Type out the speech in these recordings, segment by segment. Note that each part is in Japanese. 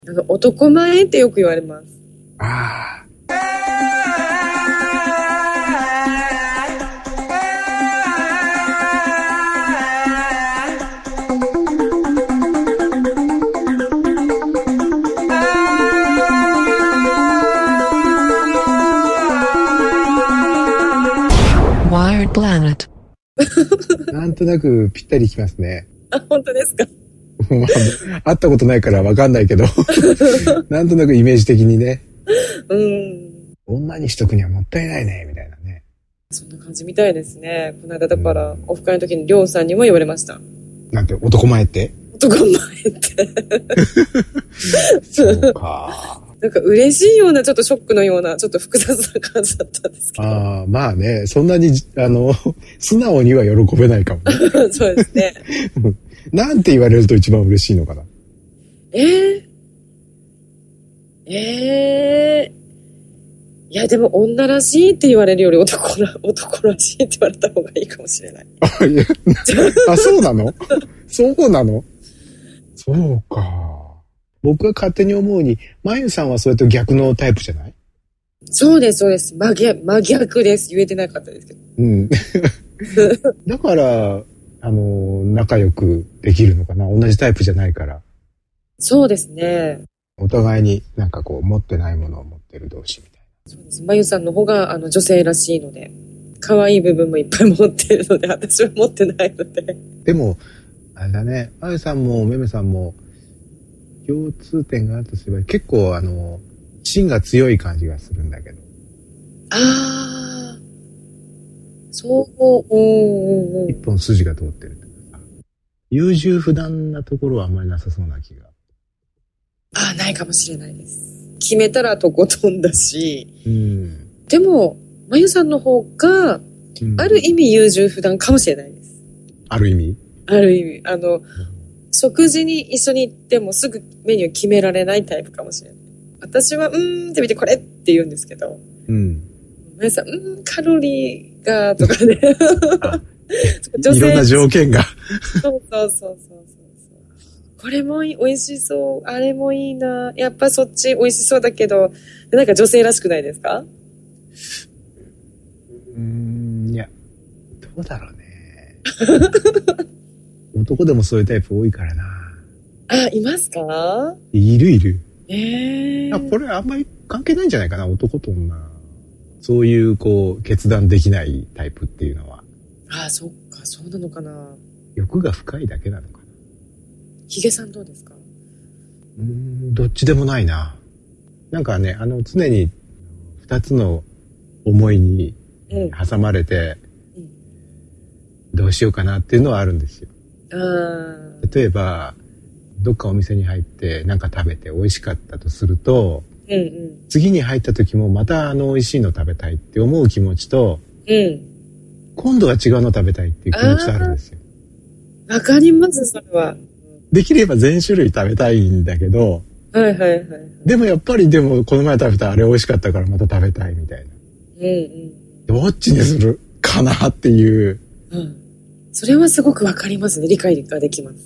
男前ってよく言われます。 ああ。 Wired Planet なんとなくぴったりきますね。 あ、本当ですか。 まあ、会ったことないからわかんないけどなんとなくイメージ的にね、女にしとくにはもったいないねみたいなね。 そんな感じみたいですね。この間だからオフ会の時にりょうさんにも言われました。なんて、男前って？ 男前ってそうか。 なんか嬉しいようなちょっとショックのようなちょっと複雑な感じだったんですけど。 ああ、まあね、そんなに素直には喜べないかもね。 そうですね。 なんて言われると一番嬉しいのかな。 いやでも女らしいって言われるより男らしいって言われた方がいいかもしれない。 あ、そうなの？そうなの？そうか。僕が勝手に思うに、まゆさんはそれと逆のタイプじゃない？ そうですそうです。真逆です。言えてなかったですけど。 うん。だから仲良くできるのかな。同じタイプじゃないから。 そうですね。 お互いになんかこう持ってないものを持ってる同士みたいな。 そうです。まゆさんの方が女性らしいので、可愛い部分もいっぱい持ってるので、私は持ってないので。でもあれだね、まゆさんもめめさんも共通点があるとすれば結構芯が強い感じがするんだけど。 ああ、そう、 一本筋が通ってる。優柔不断なところはあんまりなさそうな気が。 ああ、ないかもしれないです。決めたらとことんだし、でもまゆさんの方が、ある意味優柔不断かもしれないです。 ある意味食事に一緒に行ってもすぐメニュー決められないタイプかもしれない。私はって見てこれって言うんですけど、まゆさんカロリーがとかねいろんな条件がそうこれも美味しそう、あれもいいな、やっぱそっち美味しそうだけど、なんか女性らしくないですか？ いや、どうだろうね男でもそういうタイプ多いからな。 あ、いますか？ いる。 これあんまり関係ないんじゃないかな、男と女。そういうこう決断できないタイプっていうのは。 あ、そっか、そうなのかな。 欲が深いだけなのかな。 ヒゲさんどうですか？ どっちでもないな。なんかね、常に二つの思いに挟まれて、どうしようかなっていうのはあるんですよ。例えばどっかお店に入って何か食べて美味しかったとすると、次に入った時もまた美味しいの食べたいって思う気持ちと、今度は違うの食べたいっていう気持ちとあるんですよ。 わかります、それは。 できれば全種類食べたいんだけど、でもやっぱりこの前食べたあれ美味しかったからまた食べたいみたいな。どっちにするかなっていう。それはすごくわかりますね。理解ができます。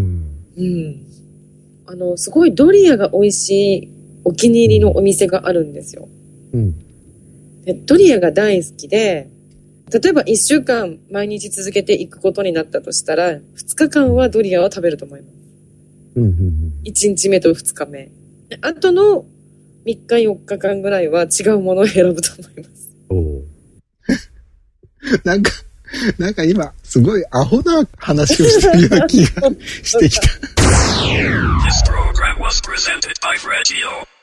すごいドリアが美味しいお気に入りのお店があるんですよ。でドリアが大好きで、例えば1週間毎日続けていくことになったとしたら、2日間はドリアを食べると思います。1日目と2日目。あとの3日4日間ぐらいは違うものを選ぶと思います。 なんか今すごいアホな話をしてるような気がしてきた。This program was presented by Regio.